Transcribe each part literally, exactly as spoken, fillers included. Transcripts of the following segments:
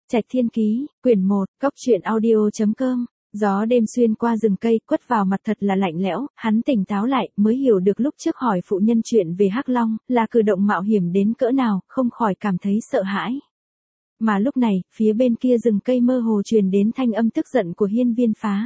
Trạch Thiên Ký, quyển một, cốc truyện audio chấm com. Gió đêm xuyên qua rừng cây, quất vào mặt thật là lạnh lẽo, hắn tỉnh táo lại, mới hiểu được lúc trước hỏi phụ nhân chuyện về Hắc Long, là cử động mạo hiểm đến cỡ nào, không khỏi cảm thấy sợ hãi. Mà lúc này, phía bên kia rừng cây mơ hồ truyền đến thanh âm tức giận của Hiên Viên Phá.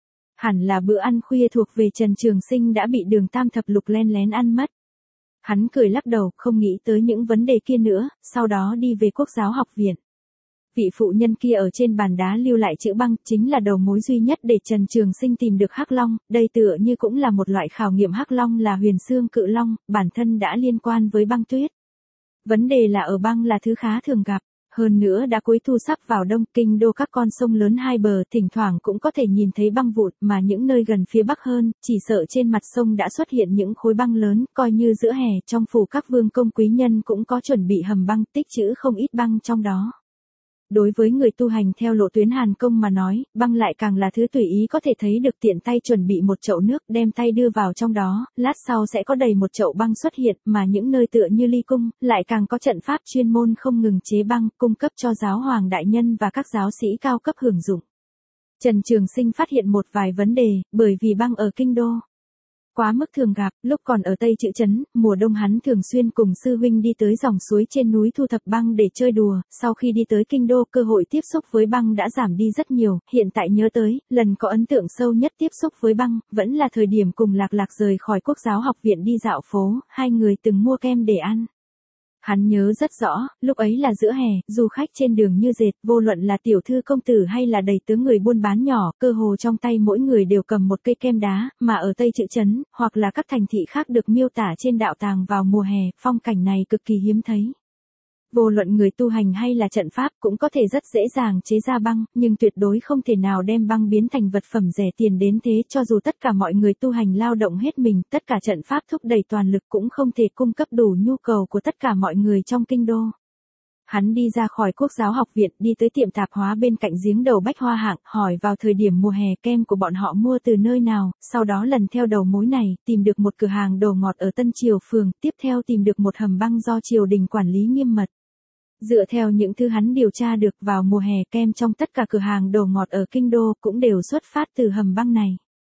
Hẳn là bữa ăn khuya thuộc về Trần Trường Sinh đã bị Đường Tam Thập Lục len lén ăn mất. Hắn cười lắc đầu, không nghĩ tới những vấn đề kia nữa, sau đó đi về Quốc giáo học viện. Vị phụ nhân kia ở trên bàn đá lưu lại chữ băng, chính là đầu mối duy nhất để Trần Trường Sinh tìm được Hắc Long, đây tựa như cũng là một loại khảo nghiệm Hắc Long là huyền xương cự long, bản thân đã liên quan với băng tuyết. Vấn đề là ở băng là thứ khá thường gặp, hơn nữa đã cuối thu sắp vào đông, kinh đô các con sông lớn hai bờ thỉnh thoảng cũng có thể nhìn thấy băng vụn, mà những nơi gần phía bắc hơn, chỉ sợ trên mặt sông đã xuất hiện những khối băng lớn, coi như giữa hè trong phủ các vương công quý nhân cũng có chuẩn bị hầm băng, tích trữ không ít băng trong đó. Đối với người tu hành theo lộ tuyến Hàn Công mà nói, băng lại càng là thứ tùy ý có thể thấy được, tiện tay chuẩn bị một chậu nước, đem tay đưa vào trong đó, lát sau sẽ có đầy một chậu băng xuất hiện, mà những nơi tựa như Ly Cung, lại càng có trận pháp chuyên môn không ngừng chế băng, cung cấp cho giáo hoàng đại nhân và các giáo sĩ cao cấp hưởng dụng. Trần Trường Sinh phát hiện một vài vấn đề, bởi vì băng ở kinh đô quá mức thường gặp, lúc còn ở Tây Trữ Trấn, mùa đông hắn thường xuyên cùng sư huynh đi tới dòng suối trên núi thu thập băng để chơi đùa, sau khi đi tới kinh đô, cơ hội tiếp xúc với băng đã giảm đi rất nhiều, hiện tại nhớ tới, lần có ấn tượng sâu nhất tiếp xúc với băng, vẫn là thời điểm cùng Lạc Lạc rời khỏi Quốc giáo học viện đi dạo phố, hai người từng mua kem để ăn. Hắn nhớ rất rõ, lúc ấy là giữa hè, du khách trên đường như dệt, vô luận là tiểu thư công tử hay là đầy tớ người buôn bán nhỏ, cơ hồ trong tay mỗi người đều cầm một cây kem đá, mà ở Tây Trữ Trấn, hoặc là các thành thị khác được miêu tả trên đạo tàng vào mùa hè, phong cảnh này cực kỳ hiếm thấy. Vô luận người tu hành hay là trận pháp cũng có thể rất dễ dàng chế ra băng, nhưng tuyệt đối không thể nào đem băng biến thành vật phẩm rẻ tiền đến thế, cho dù tất cả mọi người tu hành lao động hết mình, tất cả trận pháp thúc đẩy toàn lực cũng không thể cung cấp đủ nhu cầu của tất cả mọi người trong kinh đô. Hắn đi ra khỏi Quốc giáo học viện, đi tới tiệm tạp hóa bên cạnh giếng đầu bách hoa hạng, hỏi vào thời điểm mùa hè kem của bọn họ mua từ nơi nào, sau đó lần theo đầu mối này, tìm được một cửa hàng đồ ngọt ở Tân Triều phường, tiếp theo tìm được một hầm băng do triều đình quản lý nghiêm mật. Dựa theo những thứ hắn điều tra được, vào mùa hè kem trong tất cả cửa hàng đồ ngọt ở kinh đô cũng đều xuất phát từ hầm băng này.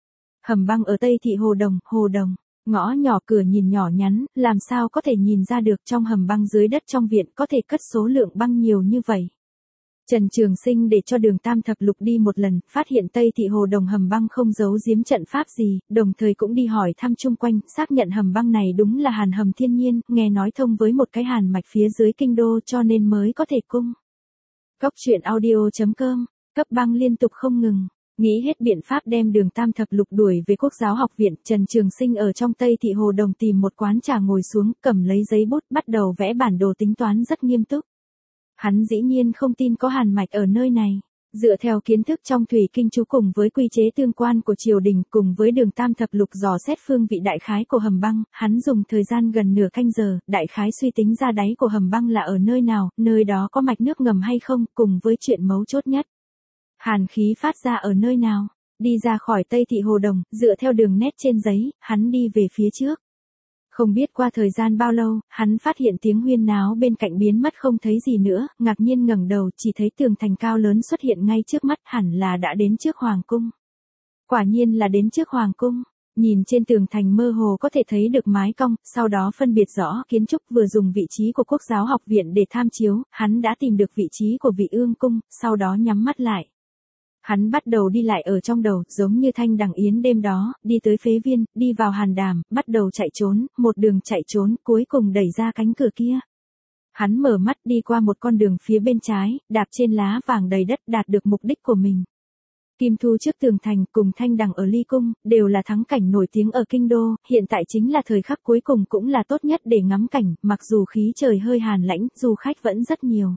Hầm băng ở Tây thị Hồ Đồng, Hồ Đồng, ngõ nhỏ cửa nhìn nhỏ nhắn, làm sao có thể nhìn ra được trong hầm băng dưới đất trong viện có thể cất số lượng băng nhiều như vậy. Trần Trường Sinh để cho Đường Tam Thập Lục đi một lần, phát hiện Tây thị Hồ Đồng hầm băng không giấu giếm trận pháp gì, đồng thời cũng đi hỏi thăm chung quanh, xác nhận hầm băng này đúng là hàn hầm thiên nhiên, nghe nói thông với một cái hàn mạch phía dưới kinh đô cho nên mới có thể cung. Cốc truyện audio chấm com, cấp băng liên tục không ngừng. Nghĩ hết biện pháp đem Đường Tam Thập Lục đuổi về Quốc giáo học viện, Trần Trường Sinh ở trong Tây thị Hồ Đồng tìm một quán trà ngồi xuống, cầm lấy giấy bút, bắt đầu vẽ bản đồ tính toán rất nghiêm túc. Hắn dĩ nhiên không tin có hàn mạch ở nơi này. Dựa theo kiến thức trong thủy kinh chú cùng với quy chế tương quan của triều đình, cùng với Đường Tam Thập Lục dò xét phương vị đại khái của hầm băng, hắn dùng thời gian gần nửa canh giờ, đại khái suy tính ra đáy của hầm băng là ở nơi nào, nơi đó có mạch nước ngầm hay không, cùng với chuyện mấu chốt nhất. Hàn khí phát ra ở nơi nào. Đi ra khỏi Tây thị Hồ Đồng, dựa theo đường nét trên giấy, hắn đi về phía trước. Không biết qua thời gian bao lâu, hắn phát hiện tiếng huyên náo bên cạnh biến mất không thấy gì nữa, ngạc nhiên ngẩng đầu, chỉ thấy tường thành cao lớn xuất hiện ngay trước mắt, hẳn là đã đến trước hoàng cung. Quả nhiên là đến trước hoàng cung. Nhìn trên tường thành mơ hồ có thể thấy được mái cong, sau đó phân biệt rõ kiến trúc, vừa dùng vị trí của Quốc giáo học viện để tham chiếu, hắn đã tìm được vị trí của Vị Ương cung, sau đó nhắm mắt lại. Hắn bắt đầu đi lại ở trong đầu, giống như Thanh Đằng Yến đêm đó, đi tới Phế Viên, đi vào Hàn Đàm, bắt đầu chạy trốn, một đường chạy trốn, cuối cùng đẩy ra cánh cửa kia. Hắn mở mắt đi qua một con đường phía bên trái, đạp trên lá vàng đầy đất, đạt được mục đích của mình. Kim Thu trước tường thành cùng Thanh Đằng ở Ly Cung, đều là thắng cảnh nổi tiếng ở kinh đô, hiện tại chính là thời khắc cuối cùng cũng là tốt nhất để ngắm cảnh, mặc dù khí trời hơi hàn lãnh, du khách vẫn rất nhiều.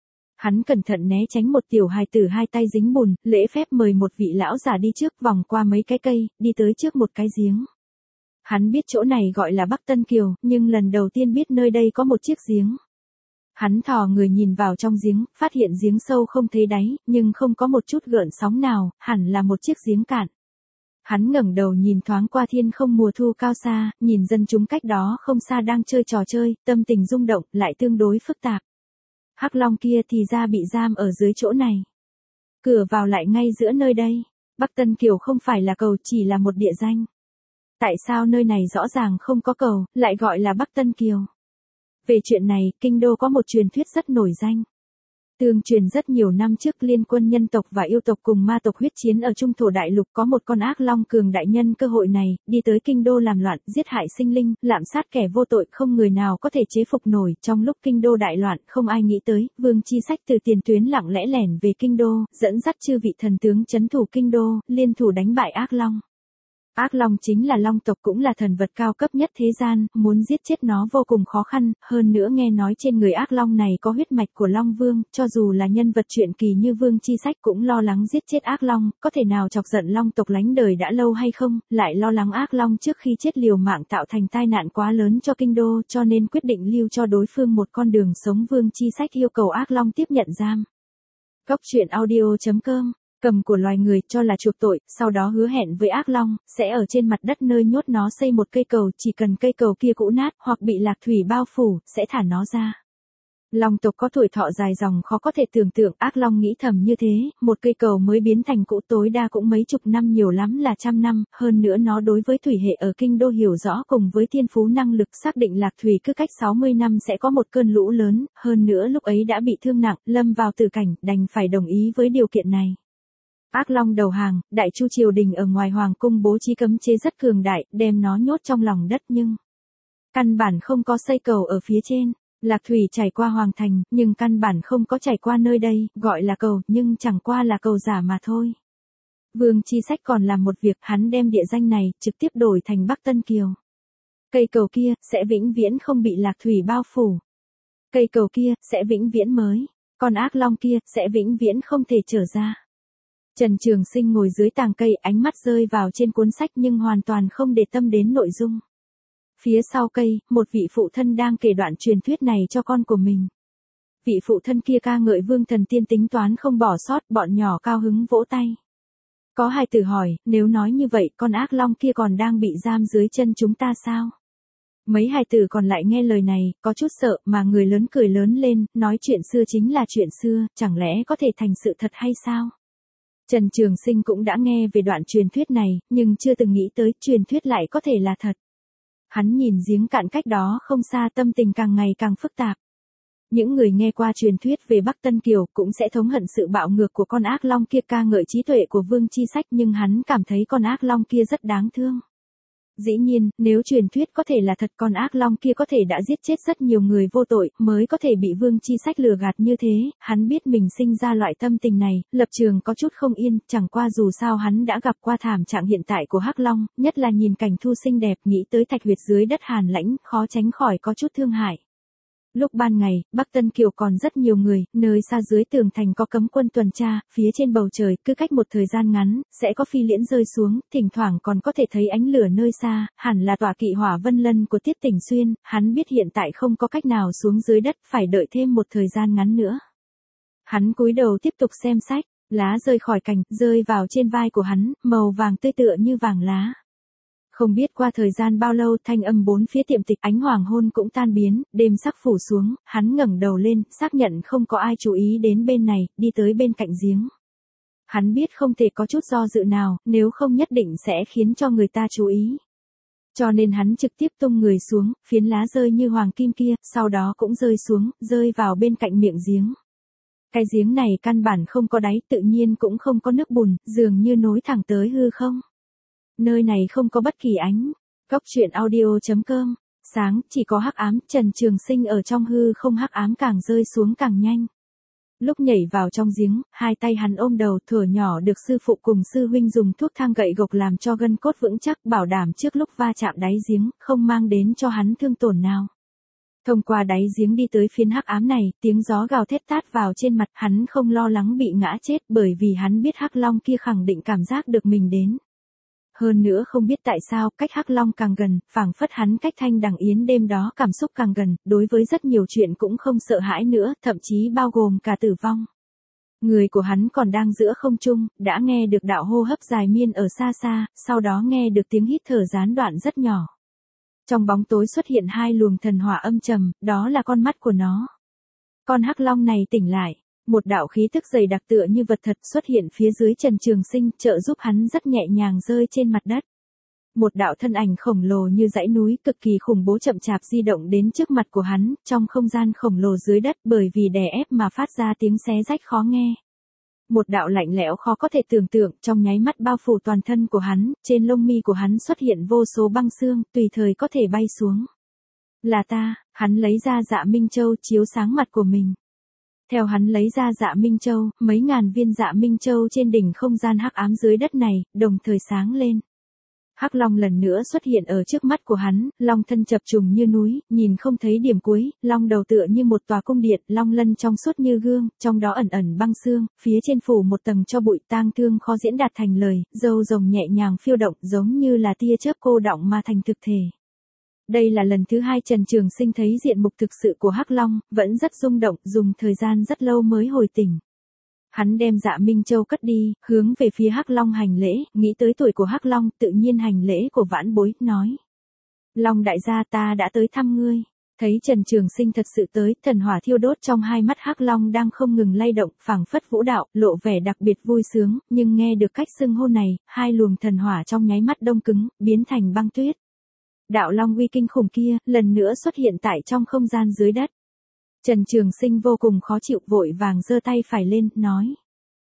Hắn cẩn thận né tránh một tiểu hài tử hai tay dính bùn, lễ phép mời một vị lão già đi trước, vòng qua mấy cái cây, đi tới trước một cái giếng. Hắn biết chỗ này gọi là Bắc Tân Kiều, nhưng lần đầu tiên biết nơi đây có một chiếc giếng. Hắn thò người nhìn vào trong giếng, phát hiện giếng sâu không thấy đáy, nhưng không có một chút gợn sóng nào, hẳn là một chiếc giếng cạn. Hắn ngẩng đầu nhìn thoáng qua thiên không mùa thu cao xa, nhìn dân chúng cách đó không xa đang chơi trò chơi, tâm tình rung động, lại tương đối phức tạp. Hắc Long kia thì ra bị giam ở dưới chỗ này. Cửa vào lại ngay giữa nơi đây. Bắc Tân Kiều không phải là cầu, chỉ là một địa danh. Tại sao nơi này rõ ràng không có cầu, lại gọi là Bắc Tân Kiều? Về chuyện này, kinh đô có một truyền thuyết rất nổi danh. Tương truyền rất nhiều năm trước liên quân nhân tộc và yêu tộc cùng ma tộc huyết chiến ở Trung Thổ Đại Lục, có một con ác long cường đại nhân cơ hội này, đi tới kinh đô làm loạn, giết hại sinh linh, lạm sát kẻ vô tội, không người nào có thể chế phục nổi. Trong lúc kinh đô đại loạn, không ai nghĩ tới, Vương Chi Sách từ tiền tuyến lặng lẽ lẻn về kinh đô, dẫn dắt chư vị thần tướng trấn thủ kinh đô, liên thủ đánh bại ác long. Ác long chính là long tộc, cũng là thần vật cao cấp nhất thế gian, muốn giết chết nó vô cùng khó khăn, hơn nữa nghe nói trên người ác long này có huyết mạch của Long Vương, cho dù là nhân vật truyện kỳ như Vương Chi Sách cũng lo lắng giết chết ác long, có thể nào chọc giận long tộc lánh đời đã lâu hay không, lại lo lắng ác long trước khi chết liều mạng tạo thành tai nạn quá lớn cho kinh đô, cho nên quyết định lưu cho đối phương một con đường sống. Vương Chi Sách yêu cầu ác long tiếp nhận giam. Góc truyện audio chấm com cầm của loài người cho là chuộc tội, sau đó hứa hẹn với ác long, sẽ ở trên mặt đất nơi nhốt nó xây một cây cầu, chỉ cần cây cầu kia cũ nát, hoặc bị lạc thủy bao phủ, sẽ thả nó ra. Long tộc có tuổi thọ dài dòng khó có thể tưởng tượng, ác long nghĩ thầm như thế, một cây cầu mới biến thành cũ tối đa cũng mấy chục năm, nhiều lắm là trăm năm, hơn nữa nó đối với thủy hệ ở kinh đô hiểu rõ, cùng với thiên phú năng lực xác định lạc thủy cứ cách sáu mươi năm sẽ có một cơn lũ lớn, hơn nữa lúc ấy đã bị thương nặng, lâm vào tử cảnh, đành phải đồng ý với điều kiện này. Ác long đầu hàng, Đại Chu triều đình ở ngoài hoàng cung bố trí cấm chế rất cường đại, đem nó nhốt trong lòng đất nhưng căn bản không có xây cầu ở phía trên. Lạc thủy chảy qua hoàng thành, nhưng căn bản không có chảy qua nơi đây, gọi là cầu, nhưng chẳng qua là cầu giả mà thôi. Vương Chi Sách còn làm một việc, hắn đem địa danh này trực tiếp đổi thành Bắc Tân Kiều. Cây cầu kia sẽ vĩnh viễn không bị lạc thủy bao phủ. Cây cầu kia sẽ vĩnh viễn mới, con ác long kia sẽ vĩnh viễn không thể trở ra. Trần Trường Sinh ngồi dưới tàng cây, ánh mắt rơi vào trên cuốn sách nhưng hoàn toàn không để tâm đến nội dung. Phía sau cây, một vị phụ thân đang kể đoạn truyền thuyết này cho con của mình. Vị phụ thân kia ca ngợi Vương Thần Tiên tính toán không bỏ sót, bọn nhỏ cao hứng vỗ tay. Có hài tử hỏi, nếu nói như vậy, con ác long kia còn đang bị giam dưới chân chúng ta sao? Mấy hài tử còn lại nghe lời này, có chút sợ, mà người lớn cười lớn lên, nói chuyện xưa chính là chuyện xưa, chẳng lẽ có thể thành sự thật hay sao? Trần Trường Sinh cũng đã nghe về đoạn truyền thuyết này, nhưng chưa từng nghĩ tới truyền thuyết lại có thể là thật. Hắn nhìn giếng cạn cách đó không xa, tâm tình càng ngày càng phức tạp. Những người nghe qua truyền thuyết về Bắc Tân Kiều cũng sẽ thống hận sự bạo ngược của con ác long kia, ca ngợi trí tuệ của Vương Chi Sách, nhưng hắn cảm thấy con ác long kia rất đáng thương. Dĩ nhiên, nếu truyền thuyết có thể là thật, con ác long kia có thể đã giết chết rất nhiều người vô tội, mới có thể bị Vương Chi Sách lừa gạt như thế. Hắn biết mình sinh ra loại tâm tình này, lập trường có chút không yên, chẳng qua dù sao hắn đã gặp qua thảm trạng hiện tại của hắc long, nhất là nhìn cảnh thu xinh đẹp, nghĩ tới thạch huyệt dưới đất hàn lãnh, khó tránh khỏi có chút thương hại. Lúc ban ngày, Bắc Tân Kiều còn rất nhiều người, nơi xa dưới tường thành có cấm quân tuần tra, phía trên bầu trời, cứ cách một thời gian ngắn, sẽ có phi liễn rơi xuống, thỉnh thoảng còn có thể thấy ánh lửa nơi xa, hẳn là tòa kỵ hỏa Vân Lân của Tiết Tỉnh Xuyên, hắn biết hiện tại không có cách nào xuống dưới đất, phải đợi thêm một thời gian ngắn nữa. Hắn cúi đầu tiếp tục xem sách, lá rơi khỏi cành, rơi vào trên vai của hắn, màu vàng tươi tựa như vàng lá. Không biết qua thời gian bao lâu, thanh âm bốn phía tiệm tịch, ánh hoàng hôn cũng tan biến, đêm sắc phủ xuống, hắn ngẩng đầu lên, xác nhận không có ai chú ý đến bên này, đi tới bên cạnh giếng. Hắn biết không thể có chút do dự nào, nếu không nhất định sẽ khiến cho người ta chú ý. Cho nên hắn trực tiếp tung người xuống, phiến lá rơi như hoàng kim kia, sau đó cũng rơi xuống, rơi vào bên cạnh miệng giếng. Cái giếng này căn bản không có đáy, tự nhiên cũng không có nước bùn, dường như nối thẳng tới hư không. Nơi này không có bất kỳ ánh. Góc truyện audio chấm com. Sáng, chỉ có hắc ám, Trần Trường Sinh ở trong hư không, hắc ám càng rơi xuống càng nhanh. Lúc nhảy vào trong giếng, hai tay hắn ôm đầu, thuở nhỏ được sư phụ cùng sư huynh dùng thuốc thang gậy gộc làm cho gân cốt vững chắc, bảo đảm trước lúc va chạm đáy giếng, không mang đến cho hắn thương tổn nào. Thông qua đáy giếng đi tới phiến hắc ám này, tiếng gió gào thét tát vào trên mặt, hắn không lo lắng bị ngã chết, bởi vì hắn biết hắc long kia khẳng định cảm giác được mình đến. Hơn nữa không biết tại sao, cách hắc long càng gần, phảng phất hắn cách Thanh Đằng Yến đêm đó cảm xúc càng gần, đối với rất nhiều chuyện cũng không sợ hãi nữa, thậm chí bao gồm cả tử vong. Người của hắn còn đang giữa không trung, đã nghe được đạo hô hấp dài miên ở xa xa, sau đó nghe được tiếng hít thở gián đoạn rất nhỏ. Trong bóng tối xuất hiện hai luồng thần hỏa âm trầm, đó là con mắt của nó. Con hắc long này tỉnh lại. Một đạo khí tức dày đặc tựa như vật thật xuất hiện phía dưới Trần Trường Sinh, trợ giúp hắn rất nhẹ nhàng rơi trên mặt đất. Một đạo thân ảnh khổng lồ như dãy núi cực kỳ khủng bố chậm chạp di động đến trước mặt của hắn, trong không gian khổng lồ dưới đất bởi vì đè ép mà phát ra tiếng xé rách khó nghe. Một đạo lạnh lẽo khó có thể tưởng tượng trong nháy mắt bao phủ toàn thân của hắn, trên lông mi của hắn xuất hiện vô số băng xương, tùy thời có thể bay xuống. Là ta, hắn lấy ra Dạ Minh Châu chiếu sáng mặt của mình. Theo hắn lấy ra Dạ Minh Châu, mấy ngàn viên Dạ Minh Châu trên đỉnh không gian hắc ám dưới đất này, đồng thời sáng lên. Hắc long lần nữa xuất hiện ở trước mắt của hắn, long thân chập trùng như núi, nhìn không thấy điểm cuối, long đầu tựa như một tòa cung điện, long lân trong suốt như gương, trong đó ẩn ẩn băng xương, phía trên phủ một tầng cho bụi tang thương khó diễn đạt thành lời, râu rồng nhẹ nhàng phiêu động giống như là tia chớp cô đọng mà thành thực thể. Đây là lần thứ hai Trần Trường Sinh thấy diện mục thực sự của hắc long, vẫn rất rung động, dùng thời gian rất lâu mới hồi tỉnh. Hắn đem Dạ Minh Châu cất đi, hướng về phía hắc long hành lễ, nghĩ tới tuổi của hắc long, tự nhiên hành lễ của vãn bối, nói. Long đại gia ta đã tới thăm ngươi. Thấy Trần Trường Sinh thật sự tới, thần hỏa thiêu đốt trong hai mắt hắc long đang không ngừng lay động, phảng phất vũ đạo, lộ vẻ đặc biệt vui sướng, nhưng nghe được cách xưng hô này, hai luồng thần hỏa trong nháy mắt đông cứng, biến thành băng tuyết. Đạo long uy kinh khủng kia, lần nữa xuất hiện tại trong không gian dưới đất. Trần Trường Sinh vô cùng khó chịu, vội vàng giơ tay phải lên, nói.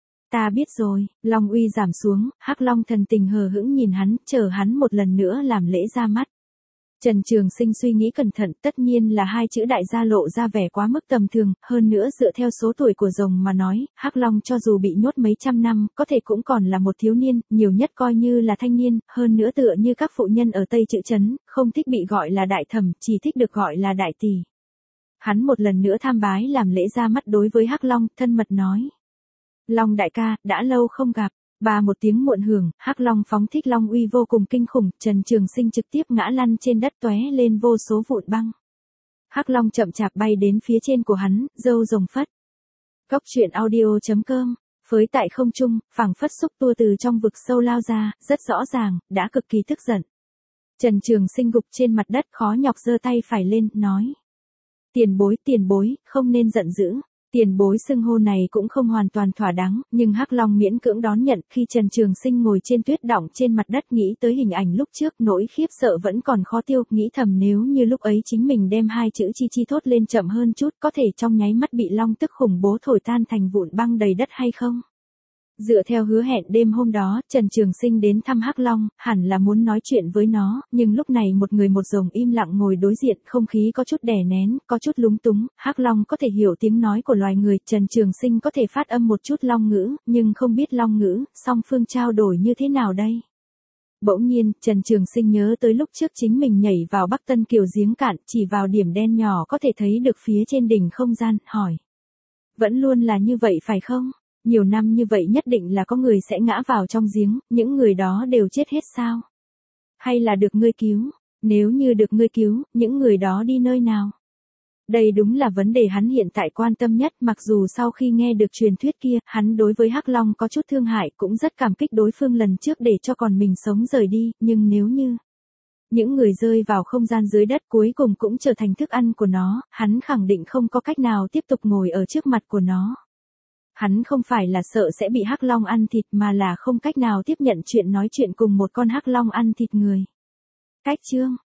Ta biết rồi, long uy giảm xuống, hắc long thần tình hờ hững nhìn hắn, chờ hắn một lần nữa làm lễ ra mắt. Trần Trường Sinh suy nghĩ cẩn thận, tất nhiên là hai chữ đại gia lộ ra vẻ quá mức tầm thường, hơn nữa dựa theo số tuổi của rồng mà nói, hắc long cho dù bị nhốt mấy trăm năm, có thể cũng còn là một thiếu niên, nhiều nhất coi như là thanh niên, hơn nữa tựa như các phụ nhân ở Tây Chữ Trấn, không thích bị gọi là đại thẩm, chỉ thích được gọi là đại tỷ. Hắn một lần nữa tham bái làm lễ ra mắt đối với hắc long, thân mật nói. Long đại ca, đã lâu không gặp. Ba một tiếng muộn hưởng, hắc long phóng thích long uy vô cùng kinh khủng, Trần Trường Sinh trực tiếp ngã lăn trên đất tóe lên vô số vụn băng. Hắc long chậm chạp bay đến phía trên của hắn, râu rồng phất. Cốc truyện audio chấm com, phới tại không trung, phảng phất xúc tua từ trong vực sâu lao ra, rất rõ ràng, đã cực kỳ tức giận. Trần Trường Sinh gục trên mặt đất khó nhọc giơ tay phải lên, nói. Tiền bối, tiền bối, không nên giận dữ. Tiền bối xưng hô này cũng không hoàn toàn thỏa đáng, nhưng hắc long miễn cưỡng đón nhận. Khi Trần Trường Sinh ngồi trên tuyết đọng trên mặt đất nghĩ tới hình ảnh lúc trước, nỗi khiếp sợ vẫn còn khó tiêu, nghĩ thầm nếu như lúc ấy chính mình đem hai chữ chi chi thốt lên chậm hơn chút, có thể trong nháy mắt bị long tức khủng bố thổi tan thành vụn băng đầy đất hay không? Dựa theo hứa hẹn đêm hôm đó, Trần Trường Sinh đến thăm hắc long, hẳn là muốn nói chuyện với nó, nhưng lúc này một người một rồng im lặng ngồi đối diện, không khí có chút đè nén, có chút lúng túng. Hắc long có thể hiểu tiếng nói của loài người, Trần Trường Sinh có thể phát âm một chút long ngữ, nhưng không biết long ngữ, song phương trao đổi như thế nào đây? Bỗng nhiên, Trần Trường Sinh nhớ tới lúc trước chính mình nhảy vào Bắc Tân Kiều giếng cạn, chỉ vào điểm đen nhỏ có thể thấy được phía trên đỉnh không gian, hỏi. Vẫn luôn là như vậy phải không? Nhiều năm như vậy nhất định là có người sẽ ngã vào trong giếng, những người đó đều chết hết sao? Hay là được ngươi cứu? Nếu như được ngươi cứu, những người đó đi nơi nào? Đây đúng là vấn đề hắn hiện tại quan tâm nhất, mặc dù sau khi nghe được truyền thuyết kia, hắn đối với hắc long có chút thương hại, cũng rất cảm kích đối phương lần trước để cho còn mình sống rời đi, nhưng nếu như những người rơi vào không gian dưới đất cuối cùng cũng trở thành thức ăn của nó, hắn khẳng định không có cách nào tiếp tục ngồi ở trước mặt của nó. Hắn không phải là sợ sẽ bị hắc long ăn thịt mà là không cách nào tiếp nhận chuyện nói chuyện cùng một con hắc long ăn thịt người. Cách chương